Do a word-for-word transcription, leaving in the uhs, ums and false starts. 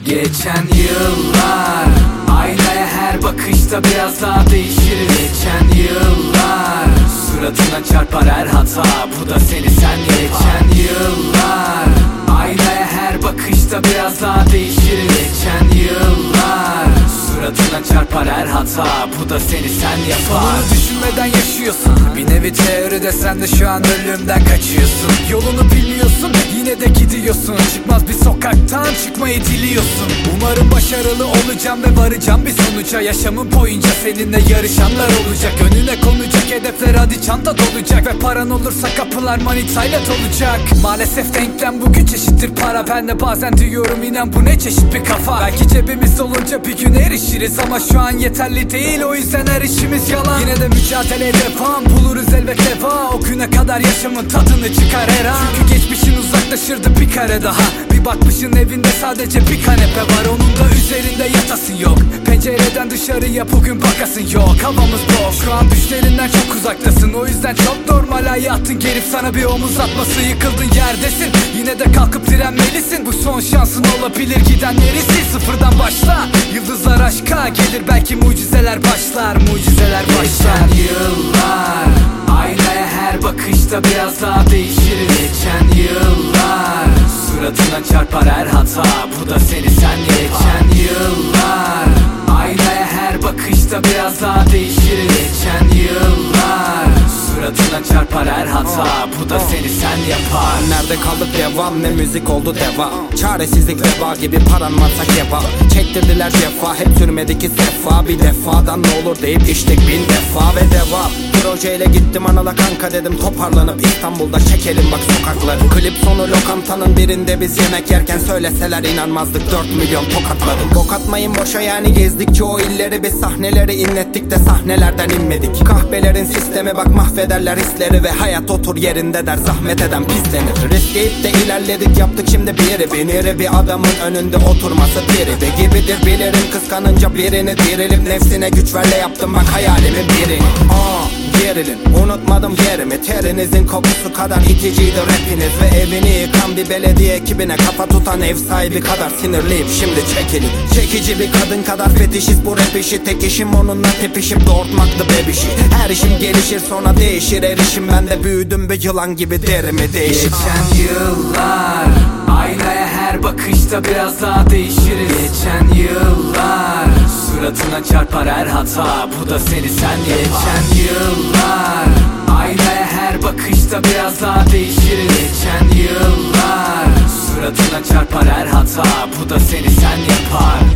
Geçen yıllar, aynaya her bakışta biraz daha değişiriz. Geçen yıllar, suratına çarpar her hata, bu da seni sen ye. Geçen yıllar, aynaya her bakışta biraz daha değişiriz. Geçen yıllar, suratına çarpar her hata, bu da seni sen yapar. Sonunu düşünmeden yaşıyorsun, bir nevi teoride sen de şu an ölümden kaçıyorsun. Yolunu bilmiyorsun, yine de gidiyorsun. Çıkmaz bir sokaktan çıkmayı diliyorsun. Umarım başarılı olacağım ve varacağım bir sonuca. Yaşamın boyunca seninle yarışanlar olacak. Önüne konacak hedefler hadi çanta dolacak. Ve paran olursa kapılar manitayla dolacak. Maalesef denklem bu güç eşittir para. Ben de bazen diyorum inan bu ne çeşit bir kafa. Belki cebimiz olunca bir gün erişiriz, ama şu an yeterli değil, o yüzden her işimiz yalan. Yine de mücadeleye devam, buluruz elbet deva. O güne kadar yaşamın tadını çıkar her an. Çünkü geçmişin uzaklaşırdı bir kare daha. Bir bakmışın evinde sadece bir kanepe var, onun da üzerinde yatasın yok. Pencereden dışarıya bugün bakasın yok. Havamız boş, şu an düşlerinden çok uzaktasın. O yüzden çok normal hayatın gelip sana bir omuz atması. Yıkıldın yerdesin, yine de kalkıp direnmelisin. Bu son şansın olabilir, gidenleri sil, sıfırdan başla. Yıldızlar aşka gelir, belki mucizeler başlar. Mucizeler başlar. Geçen yıllar, aynaya her bakışta biraz daha değişiriz. Geçen yıllar, suratına çarpar her hata, bu da seni sen ye. Geçen yıllar, aynaya her bakışta biraz daha değişiriz. Geçen yıllar, suratına çarpar her hata, bu da seni sen yapar. Nerede kaldık devam, ne müzik oldu deva. Çaresizlik veba gibi, paran varsa keba. Çektirdiler cefa, hep sürmedi ki sefa. Bir defadan ne olur deyip içtik bin defa ve devam. Projeyle gittim Anadolu kanka dedim, toparlanıp İstanbul'da çekelim bak sokakları. Klip sonu lokantanın birinde biz yemek yerken söyleseler inanmazdık, dört milyon tokatladım. Bok atmayın boşa yani, gezdikçe o illeri, biz sahneleri inlettik de sahnelerden inmedik. Kahvelerin sistemi bak mahvederler hisleri, ve hayat otur yerinde der zahmet eden pislenir. Risk deyip de ilerledik, yaptık şimdi bir yeri. Biniri bir adamın önünde oturması tribi gibidir bilirim. Kıskanınca birini dirilip nefsine güç verle yaptım bak hayalimin birini. Aa gerilin, unutmadım yerimi. Terinizin kokusu kadar iticiydi rapiniz, ve evini yıkan bir belediye ekibine kafa tutan ev sahibi kadar sinirliyim şimdi çekilin. Çekici bir kadın kadar fetişiz bu rap işi. Tek işim onunla tepişip doğurtmaktı bebişi. Her işim gelişir sonra değişir erişim. Ben de büyüdüm bir yılan gibi derimi değişir. Geçen yıllar, aynaya her bakışta biraz daha değişiriz. Geçen yıllar, suratına çarpar her hata, bu da seni sen ye. Geçen yıllar, aynaya her bakışta biraz daha değişiriz. Geçen yıllar, suratına çarpar her hata, bu da seni sen yapar.